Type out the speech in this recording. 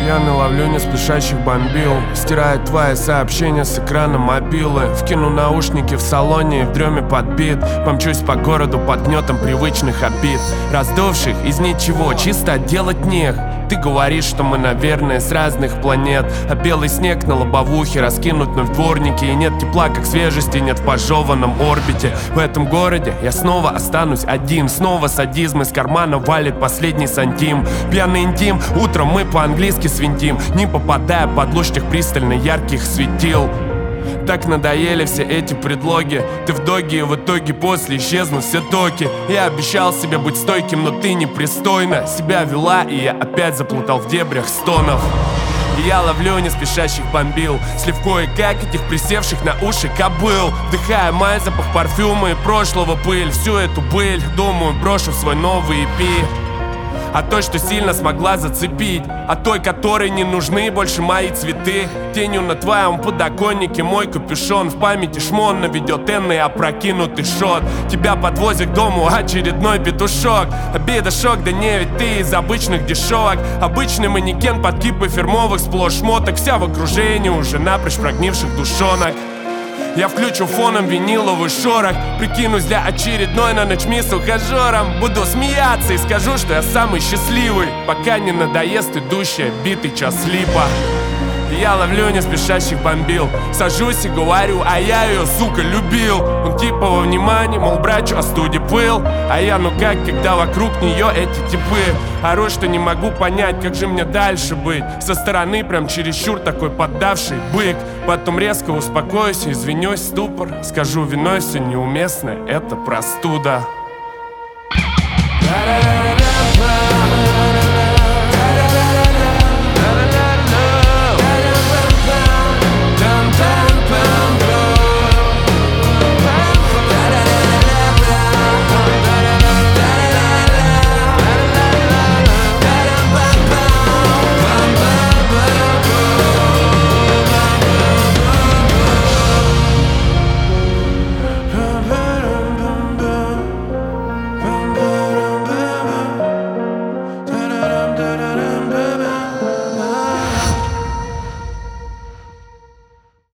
пьяный ловлю не спешащих бомбил. Стирает твои сообщения с экрана мобилы. Вкину наушники в салоне и в дреме подбит. Помчусь по городу под гнетом привычных обид, раздувших из ничего, чисто делать нех. Ты говоришь, что мы, наверное, с разных планет, а белый снег на лобовухе раскинут на дворнике. И нет тепла, как свежести нет в пожеванном орбите. В этом городе я снова останусь один. Снова садизм из кармана валит последний сантим. Пьяный интим, утром мы по-английски свинтим, не попадая под луч тех пристально ярких светил. Так надоели все эти предлоги. Ты в доге, и в итоге после исчезнут все токи. Я обещал себе быть стойким, но ты непристойно себя вела, и я опять заплутал в дебрях стонов. И я ловлю не спешащих бомбил, сливкой, как этих присевших на уши кобыл. Вдыхая мой запах парфюма и прошлого пыль. Всю эту быль, думаю, брошу в свой новый EP. А той, что сильно смогла зацепить, а той, которой не нужны больше мои цветы. Тенью на твоем подоконнике мой капюшон. В памяти шмон наведет энный опрокинутый шот. Тебя подвозит к дому очередной петушок. Обида, шок, да не ведь ты из обычных дешевок. Обычный манекен под кипы фирмовых сплошь шмоток. Вся в окружении уже напрочь прогнивших душонок. Я включу фоном виниловый шорох, прикинусь для очередной на ночь мисс ухажером. Буду смеяться и скажу, что я самый счастливый, пока не надоест идущая битый час липа. Я ловлю не спешащих бомбил, сажусь и говорю, а я ее, сука, любил. Он типа во внимании, мол, брачу остуди пыл. А я, ну как, когда вокруг нее эти типы. Ору, что не могу понять, как же мне дальше быть. Со стороны прям чересчур такой поддавший бык. Потом резко успокоюсь и извинюсь, ступор. Скажу, виной все неуместно, это простуда.